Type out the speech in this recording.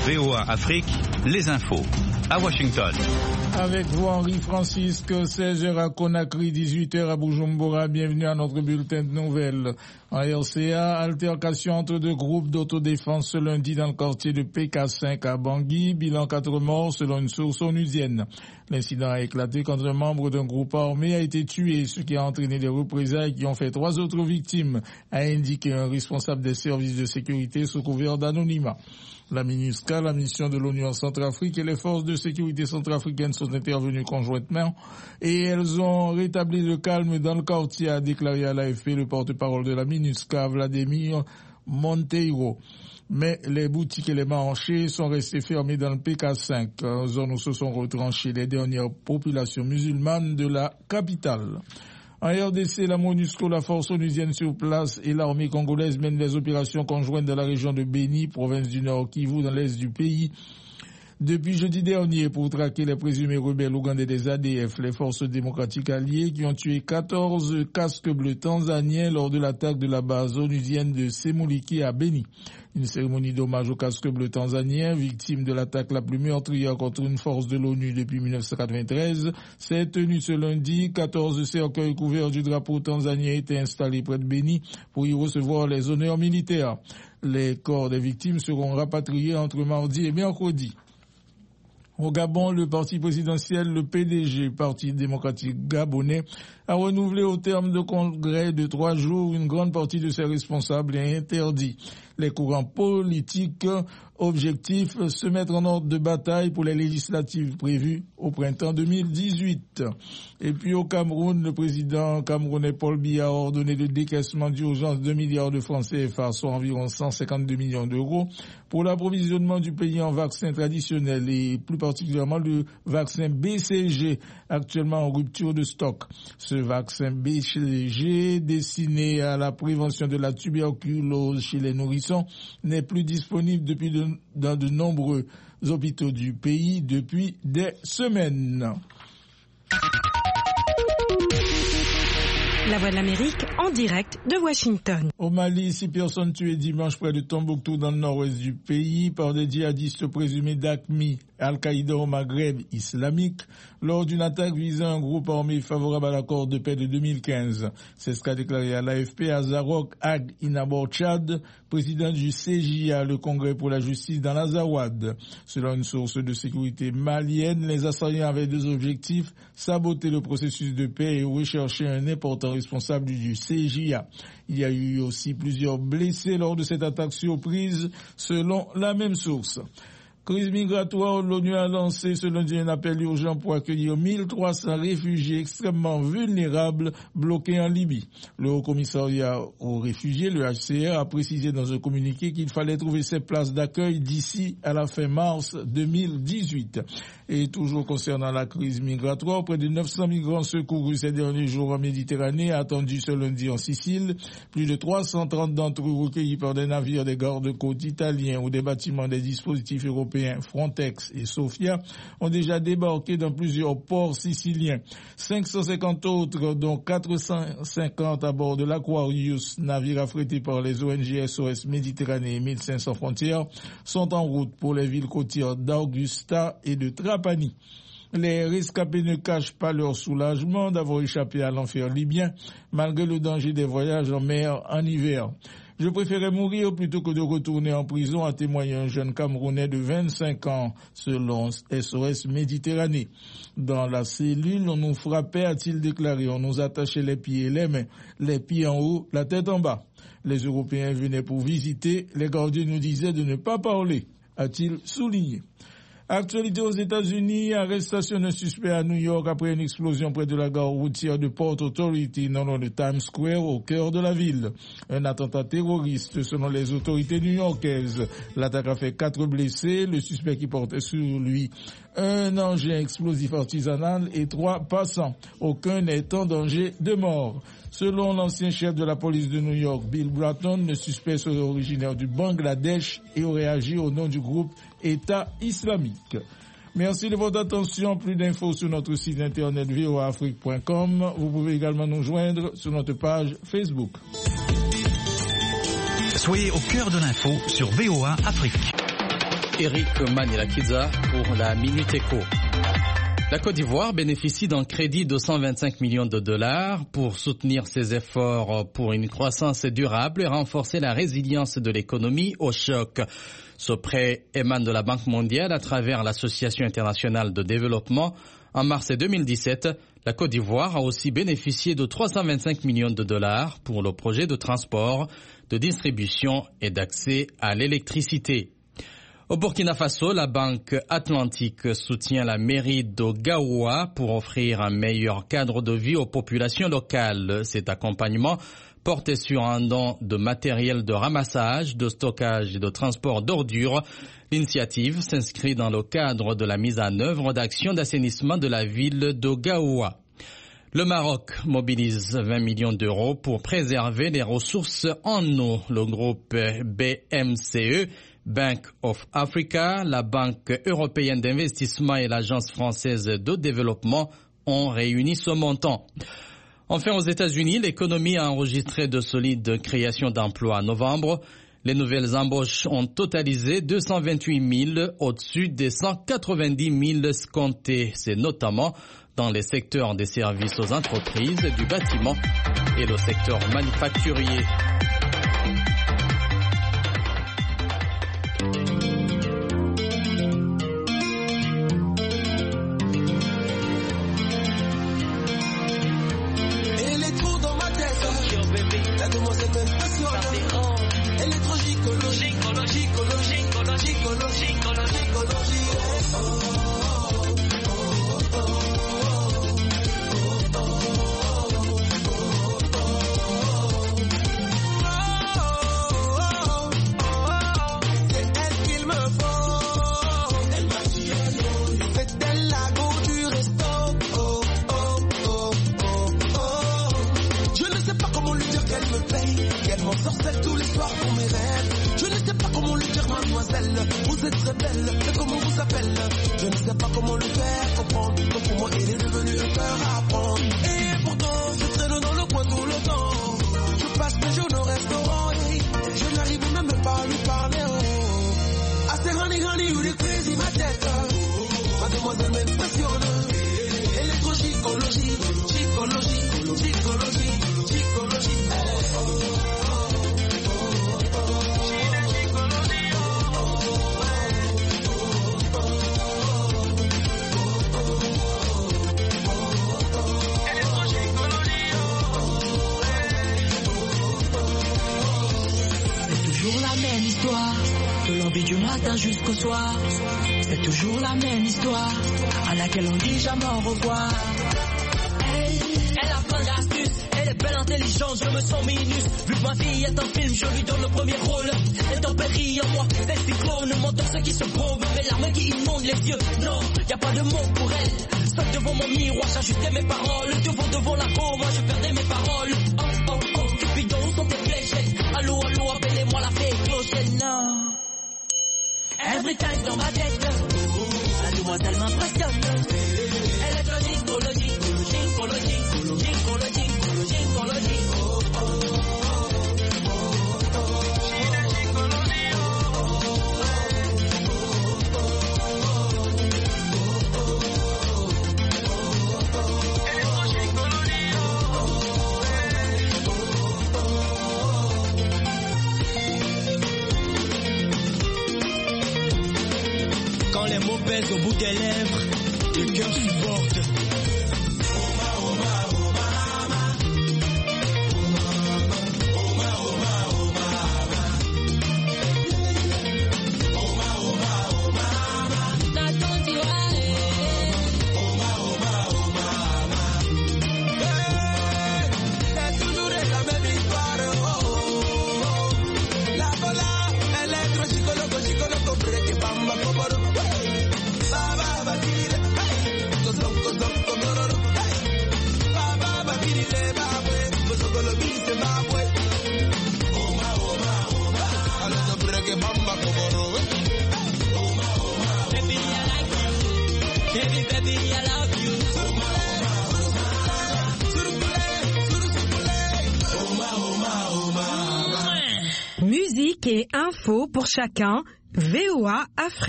VOA Afrique, les infos. À Washington. Avec vous, Henri Francisque, 16h à Conakry, 18h à Bujumbura. Bienvenue à notre bulletin de nouvelles. En RCA, altercation entre deux groupes d'autodéfense ce lundi dans le quartier de PK5 à Bangui. Bilan 4 morts selon une source onusienne. L'incident a éclaté quand un membre d'un groupe armé a été tué, ce qui a entraîné des représailles qui ont fait 3 autres victimes, a indiqué un responsable des services de sécurité sous couvert d'anonymat. La MINUSCA, la mission de l'ONU en Centrafrique et les forces de sécurité centrafricaines sont intervenues conjointement et elles ont rétabli le calme dans le quartier, a déclaré à l'AFP le porte-parole de la MINUSCA, Vladimir Monteiro. Mais les boutiques et les marchés sont restés fermés dans le PK5, zone où se sont retranchées les dernières populations musulmanes de la capitale. En RDC, la MONUSCO, la force onusienne sur place et l'armée congolaise mènent des opérations conjointes dans la région de Béni, province du Nord Kivu, dans l'est du pays. Depuis jeudi dernier, pour traquer les présumés rebelles ougandais des ADF, les forces démocratiques alliées qui ont tué 14 casques bleus tanzaniens lors de l'attaque de la base onusienne de Semuliki à Béni. Une cérémonie d'hommage aux casques bleus tanzaniens, victimes de l'attaque la plus meurtrière contre une force de l'ONU depuis 1993, s'est tenue ce lundi. 14 cercueils couverts du drapeau tanzanien étaient installés près de Béni pour y recevoir les honneurs militaires. Les corps des victimes seront rapatriés entre mardi et mercredi. Au Gabon, le parti présidentiel, le PDG, Parti démocratique gabonais, a renouvelé au terme de congrès de 3 jours une grande partie de ses responsables et interdit les courants politiques objectifs se mettre en ordre de bataille pour les législatives prévues au printemps 2018. Et puis au Cameroun, le président camerounais Paul Biya a ordonné le décaissement d'urgence de 2 milliards de francs CFA, soit environ 152 millions d'euros, pour l'approvisionnement du pays en vaccins traditionnels et plus particulièrement le vaccin BCG, actuellement en rupture de stock. Ce vaccin BCG, destiné à la prévention de la tuberculose chez les nourrissons, n'est plus disponible dans de nombreux hôpitaux du pays depuis des semaines. La Voix de l'Amérique en direct de Washington. Au Mali, 6 personnes tuées dimanche près de Tombouctou dans le nord-ouest du pays par des djihadistes présumés d'AQMI, Al-Qaïda au Maghreb islamique, lors d'une attaque visant un groupe armé favorable à l'accord de paix de 2015. C'est ce qu'a déclaré à l'AFP Azarok Ag Inabor Tchad, président du CJA, le Congrès pour la justice dans l'Azawad. Selon une source de sécurité malienne, les assaillants avaient 2 objectifs, saboter le processus de paix et rechercher un important responsable du CJA. Il y a eu aussi plusieurs blessés lors de cette attaque surprise, selon la même source. Crise migratoire, l'ONU a lancé ce lundi un appel urgent pour accueillir 1300 réfugiés extrêmement vulnérables bloqués en Libye. Le Haut-Commissariat aux réfugiés, le HCR, a précisé dans un communiqué qu'il fallait trouver ces places d'accueil d'ici à la fin mars 2018. Et toujours concernant la crise migratoire, près de 900 migrants secourus ces derniers jours en Méditerranée, attendus ce lundi en Sicile. Plus de 330 d'entre eux recueillis par des navires des gardes-côtes italiens ou des bâtiments des dispositifs européens Frontex et Sofia ont déjà débarqué dans plusieurs ports siciliens. 550 autres, dont 450 à bord de l'Aquarius, navire affrété par les ONG SOS Méditerranée et 1500 frontières, sont en route pour les villes côtières d'Augusta et de Trapani. Les rescapés ne cachent pas leur soulagement d'avoir échappé à l'enfer libyen, malgré le danger des voyages en mer en hiver. Je préférais mourir plutôt que de retourner en prison, a témoigné un jeune Camerounais de 25 ans, selon SOS Méditerranée. Dans la cellule, on nous frappait, a-t-il déclaré. On nous attachait les pieds et les mains, les pieds en haut, la tête en bas. Les Européens venaient pour visiter, les gardiens nous disaient de ne pas parler, a-t-il souligné. Actualité aux États-Unis, arrestation d'un suspect à New York après une explosion près de la gare routière de Port Authority, non loin de Times Square, au cœur de la ville. Un attentat terroriste selon les autorités new-yorkaises. L'attaque a fait 4 blessés, le suspect qui portait sur lui un engin explosif artisanal et 3 passants. Aucun n'est en danger de mort. Selon l'ancien chef de la police de New York, Bill Bratton, le suspect serait originaire du Bangladesh et aurait agi au nom du groupe État islamique. Merci de votre attention. Plus d'infos sur notre site internet voaafrique.com. Vous pouvez également nous joindre sur notre page Facebook. Soyez au cœur de l'info sur VOA Afrique. Eric Manilakiza pour la Minute Éco. La Côte d'Ivoire bénéficie d'un crédit de 125 millions de dollars pour soutenir ses efforts pour une croissance durable et renforcer la résilience de l'économie au choc. Ce prêt émane de la Banque mondiale à travers l'Association internationale de développement. En mars 2017, la Côte d'Ivoire a aussi bénéficié de 325 millions de dollars pour le projet de transport, de distribution et d'accès à l'électricité. Au Burkina Faso, la Banque Atlantique soutient la mairie de Gaoua pour offrir un meilleur cadre de vie aux populations locales. Cet accompagnement porte sur un don de matériel de ramassage, de stockage et de transport d'ordures. L'initiative s'inscrit dans le cadre de la mise en œuvre d'actions d'assainissement de la ville de Gaoua. Le Maroc mobilise 20 millions d'euros pour préserver les ressources en eau. Le groupe BMCE, Bank of Africa, la Banque européenne d'investissement et l'Agence française de développement ont réuni ce montant. Enfin, aux États-Unis, l'économie a enregistré de solides créations d'emplois en novembre. Les nouvelles embauches ont totalisé 228 000 au-dessus des 190 000 escomptés. C'est notamment dans les secteurs des services aux entreprises, du bâtiment et le secteur manufacturier. Tous les soirs pour mes rêves. Je ne sais pas comment lui dire, mademoiselle. Vous êtes très belle, mais comment vous s'appelle? Je ne sais pas comment le faire comprendre. Donc pour moi, il est devenu un cœur à apprendre. Et pourtant, je traîne dans le coin tout le temps. Je passe mes jours au restaurant et je n'arrive même pas à lui parler. Oh. Assez honey, you the crazy ma tête. Mademoiselle m'impressionne. Électrogycologie, gycologie. De l'envie du matin jusqu'au soir, c'est toujours la même histoire, à laquelle on dit jamais au revoir. Elle a plein d'astuces, elle est belle, intelligente, je me sens minus. Vu que ma fille est un film, je lui donne le premier rôle. Elle tempérie en moi, tel cyclone, m'entend ceux qui se prouvent, mes larmes qui inondent les yeux. Non, y a pas de mots pour elle, seul devant mon miroir, j'ajustais mes paroles. Devant la peau, moi je perdais mes paroles. Oh, Cupidon, sont tes fléchettes. Allô, appelez-moi la fée clochette, non. Every time dans ma tête, la demoiselle m'impressionne. Électrogycologie. Quand les mots pèsent au bout des lèvres, le cœur supporte. Musique et info pour chacun, VOA Afrique.